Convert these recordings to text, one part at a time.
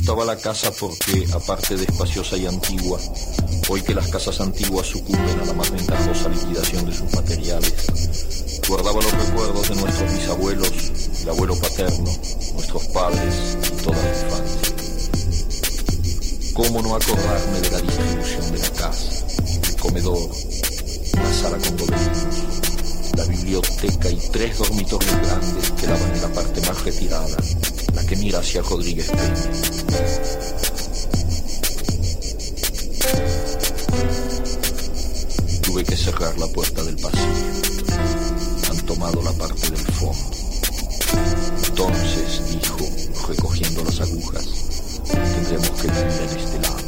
gustaba la casa porque, aparte de espaciosa y antigua, hoy que las casas antiguas sucumben a la más ventajosa liquidación de sus materiales, guardaba los recuerdos de nuestros bisabuelos, el abuelo paterno, nuestros padres y toda la infancia. ¿Cómo no acordarme de la distribución de la casa, el comedor, la sala con gobelinos, la biblioteca y 3 dormitorios grandes que daban en la parte más retirada, la que mira hacia Rodríguez Peña? Tuve que cerrar la puerta del pasillo. Han tomado la parte del fondo. Entonces, dijo, recogiendo las agujas, tendremos que vivir en este lado.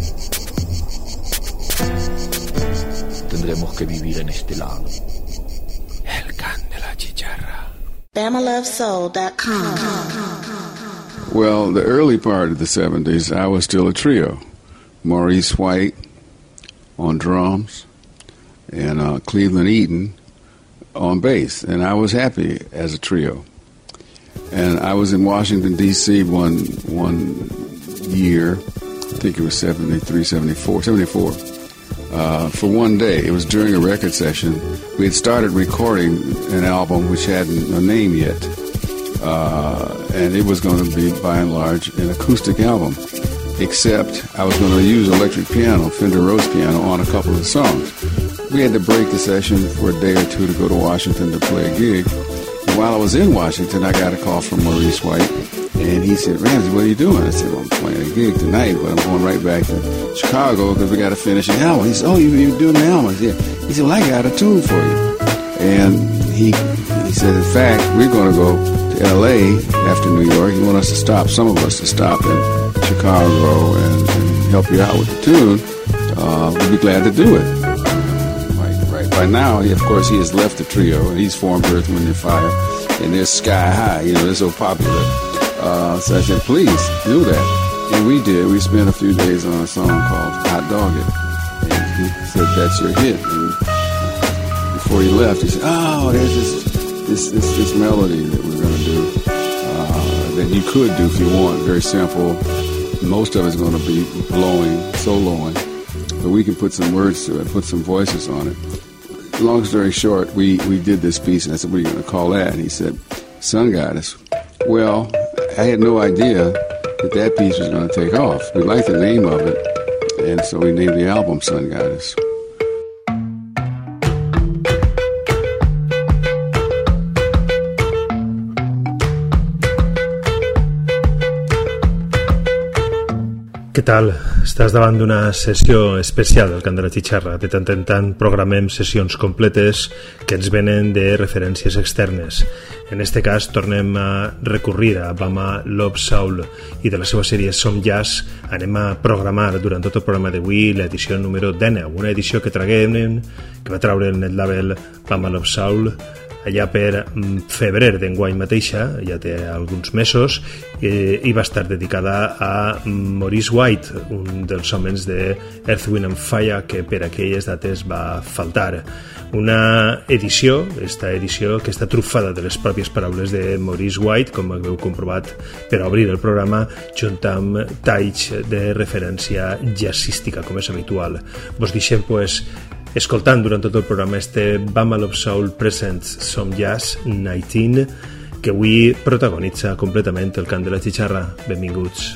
Tendremos que vivir en este lado. El can de la chicharra. BamaLoveSoul.com. Well, the early part of the 70s, I was still a trio. Maurice White on drums and Cleveland Eaton on bass. And I was happy as a trio. And I was in Washington, D.C. one year, I think it was 74, for one day. It was during a record session. We had started recording an album which hadn't a name yet. And it was going to be, by and large, an acoustic album, except I was going to use electric piano, Fender Rhodes piano, on a couple of the songs. We had to break the session for a day or two to go to Washington to play a gig. And while I was in Washington, I got a call from Maurice White, and he said, "Ramsey, what are you doing?" I said, "Well, I'm playing a gig tonight, but I'm going right back to Chicago because we got to finish an album." He said, "Oh, you're doing the album?" I said, "Yeah." He said, "Well, I got a tune for you." And he said, "In fact, we're going to go to L.A. after New York. You want us to stop, some of us to stop in Chicago and help you out with the tune. We'd be glad to do it." Right. By now, of course, he has left the trio, and he's formed Earth, Wind & Fire, and they're sky high. They're so popular. So I said, "Please, do that." And we did. We spent a few days on a song called Hot Dog It. And he said, "That's your hit." And before he left, he said, "Oh, there's this melody that we're going to do that you could do if you want. Very simple. Most of it's going to be soloing, but we can put some words to it, put some voices on it." Long story short, we did this piece, and I said, "What are you going to call that?" And he said, "Sun Goddess." Well, I had no idea that piece was going to take off. We liked the name of it, and so we named the album Sun Goddess. Què tal? Estàs davant d'una sessió especial del Cant de la Xixarra. De tant en tant programem sessions completes que ens venen de referències externes. En este cas tornem a recurrir a Bama Love Soul i de la seva sèrie Som Jazz anem a programar durant tot el programa d'avui l'edició número 19, una edició que va traure el net label Bama Love Soul allà per febrer d'enguany mateixa, ja té alguns mesos, i va estar dedicada a Maurice White, un dels homes de Earth, Wind & Fire que per aquelles dates va faltar. Una edició, esta edició que està trufada de les pròpies paraules de Maurice White, com heu comprovat per obrir el programa, junt amb talls de referència jazzística, com és habitual. Vos deixem, escoltant durant tot el programa este Bama Love Soul Presents Som Jazz 19, que avui protagonitza completament el Cant de la Xixarra. Benvinguts.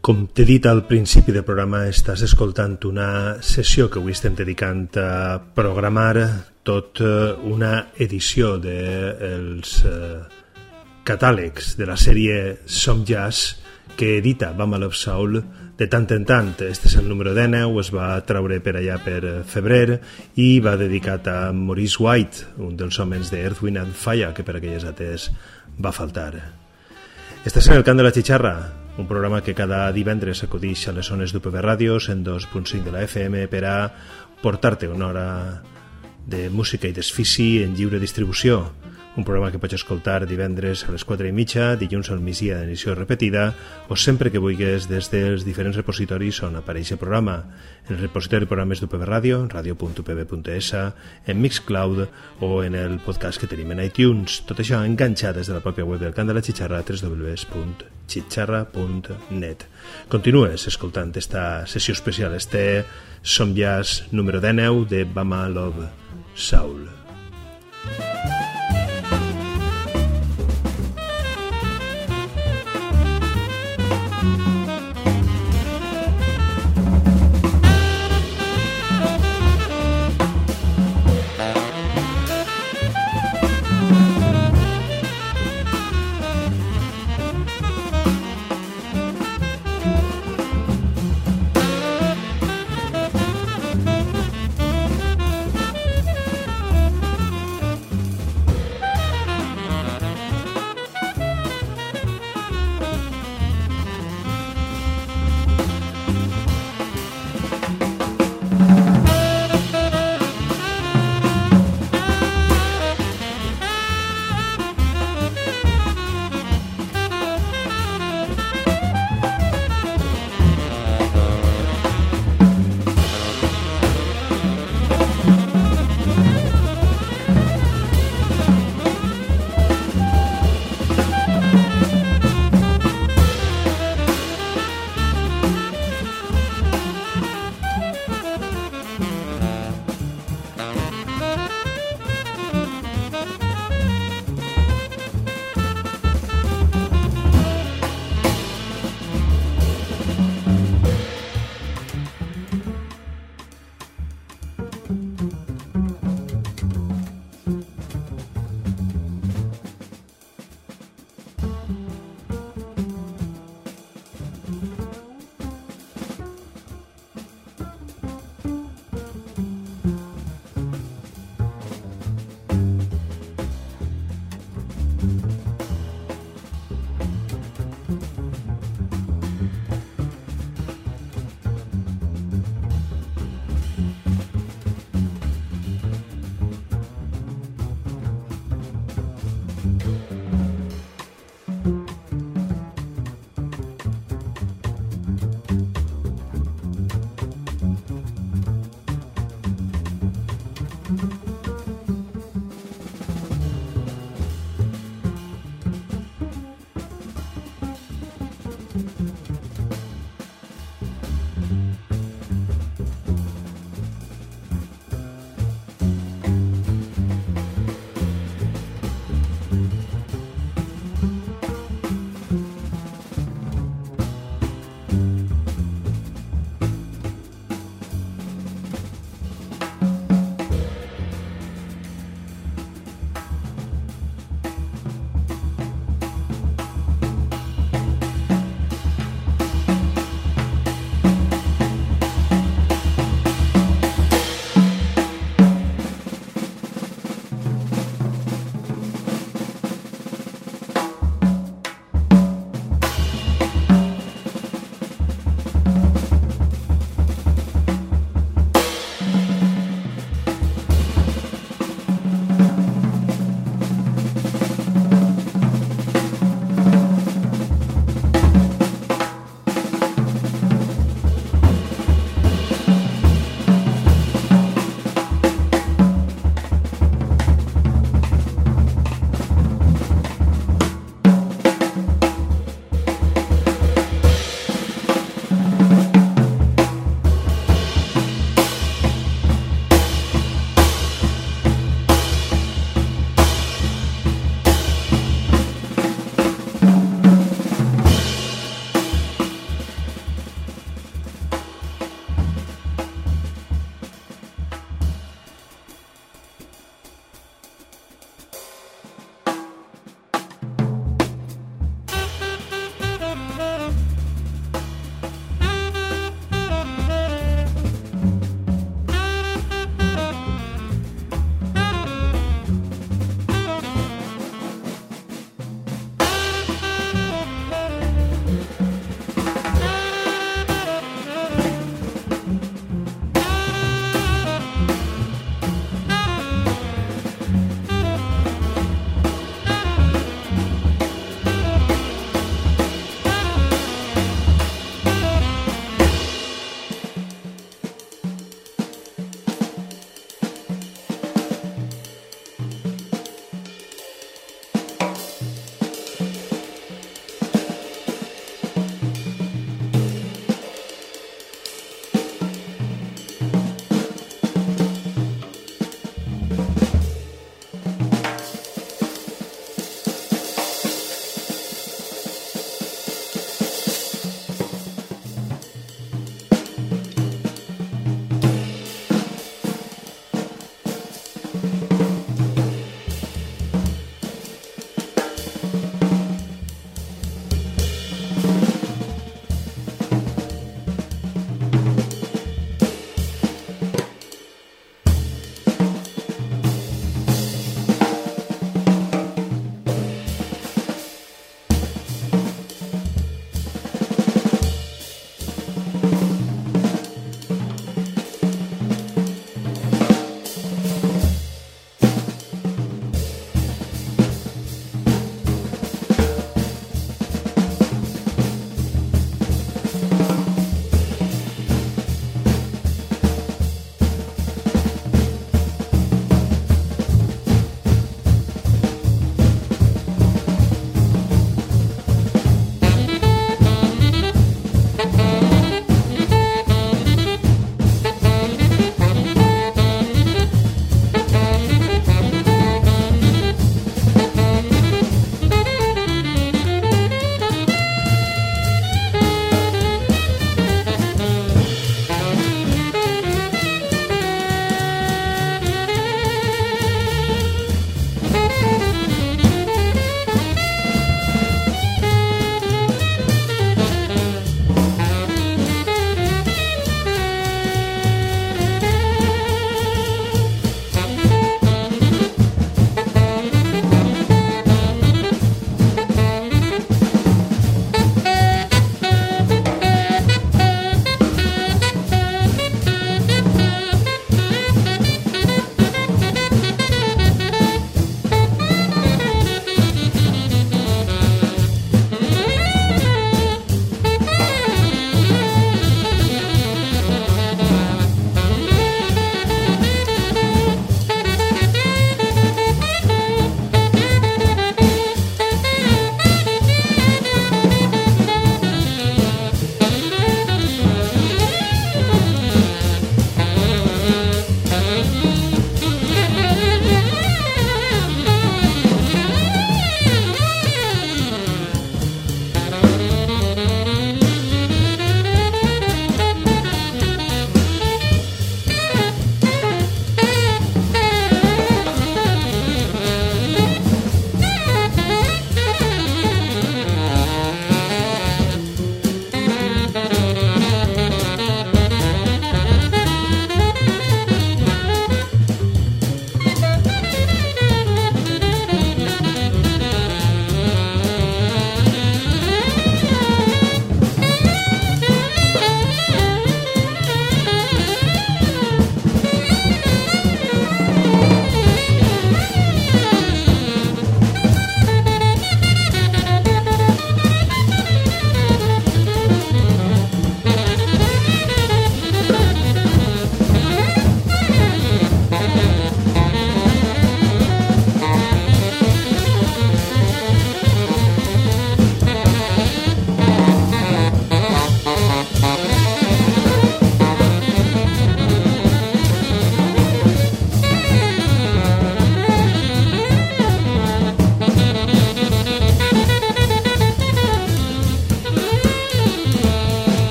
Com t'he dit al principi del programa, estàs escoltant una sessió que avui estem dedicant a programar tot una edició dels catàlegs de la sèrie Som Jazz que edita Bama Love Soul de tant en tant. Este és el número 19, es va treure per allà per febrer i va dedicat a Maurice White, un dels homes de Earth, Wind and Fire, que per aquelles dates va faltar. Estàs en el Cant de la Xixarra, un programa que cada divendres acudix a les zones d'UPB Ràdio 102.5 de la FM per a portar-te una hora de música i desfici en lliure distribució. Un programa que pots escoltar divendres a les 4:30, dilluns al migdia d'edició repetida o sempre que vulguis des dels diferents repositoris on apareix el programa. En el repositori de programes d'UPB Ràdio, radio.upb.es, en Mixcloud o en el podcast que tenim en iTunes. Tot això enganxat des de la pròpia web del Cant de la Xixarra, www.xixarra.net. Continues escoltant esta sessió especial, este Som Jazz número 19 de Bama Love Soul.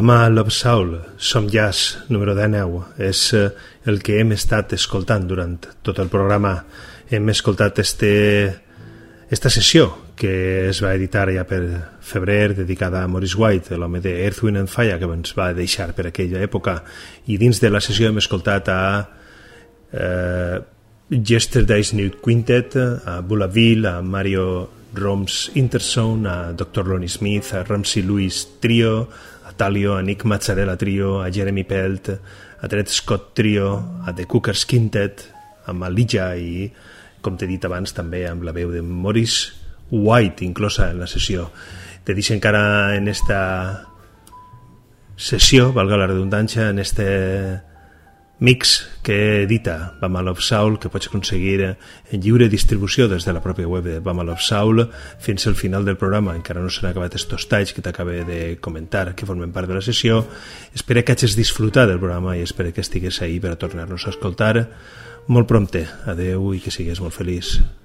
Bama Love Soul, Som Jazz, número 19, és el que hem estat escoltant durant tot el programa. Hem escoltat esta sessió que es va editar ja per febrer, dedicada a Maurice White, l'home de Earth, Wind and Fire, que ens va deixar per aquella època, i dins de la sessió hem escoltat a Yesterday's New Quintet, a Bulaville, a Mario Roms Interzone, a Dr. Lonnie Smith, a Ramsey Lewis Trio, a Talio, a Nick Mazzarella Trio, a Jeremy Pelt, a Dred Scott Trio, a The Cookers Quintet, a Malija i, com t'he dit abans, també amb la veu de Maurice White inclosa en la sessió. Te deixo encara en esta sessió, valga la redundància, en este mix que edita Bama Love Soul, que pots aconseguir en lliure distribució des de la pròpia web de Bama Love Soul fins al final del programa. Encara no s'han acabat estos talls que t'acabé de comentar, que formen part de la sessió. Espero que hagis disfrutat del programa i espero que estigues ahí per a tornar-nos a escoltar molt prompte. Adeu i que sigues molt feliç.